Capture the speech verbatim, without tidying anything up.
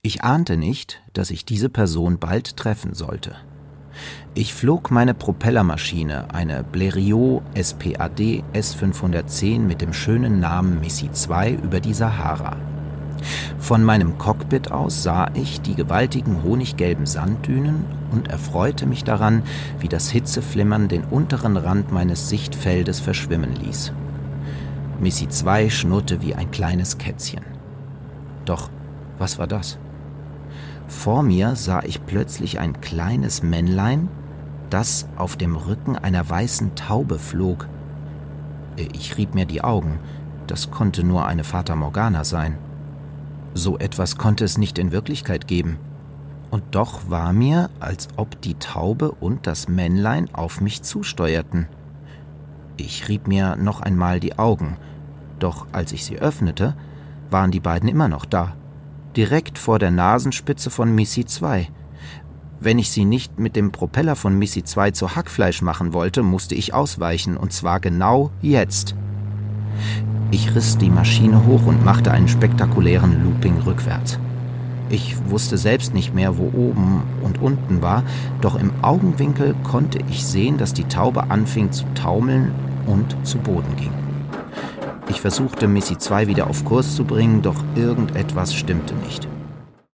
Ich ahnte nicht, dass ich diese Person bald treffen sollte. Ich flog meine Propellermaschine, eine Blériot S P A D S fünfhundertzehn mit dem schönen Namen Missy zwei, über die Sahara. Von meinem Cockpit aus sah ich die gewaltigen honiggelben Sanddünen und erfreute mich daran, wie das Hitzeflimmern den unteren Rand meines Sichtfeldes verschwimmen ließ. Missy zwei schnurrte wie ein kleines Kätzchen. Doch was war das? Vor mir sah ich plötzlich ein kleines Männlein, das auf dem Rücken einer weißen Taube flog. Ich rieb mir die Augen. Das konnte nur eine Fata Morgana sein. So etwas konnte es nicht in Wirklichkeit geben. Und doch war mir, als ob die Taube und das Männlein auf mich zusteuerten. Ich rieb mir noch einmal die Augen, doch als ich sie öffnete, waren die beiden immer noch da, direkt vor der Nasenspitze von Missy zwei. Wenn ich sie nicht mit dem Propeller von Missy zwei zu Hackfleisch machen wollte, musste ich ausweichen, und zwar genau jetzt. Ich riss die Maschine hoch und machte einen spektakulären Looping rückwärts. Ich wusste selbst nicht mehr, wo oben und unten war, doch im Augenwinkel konnte ich sehen, dass die Taube anfing zu taumeln und zu Boden ging. Ich versuchte, Missy zwei wieder auf Kurs zu bringen, doch irgendetwas stimmte nicht.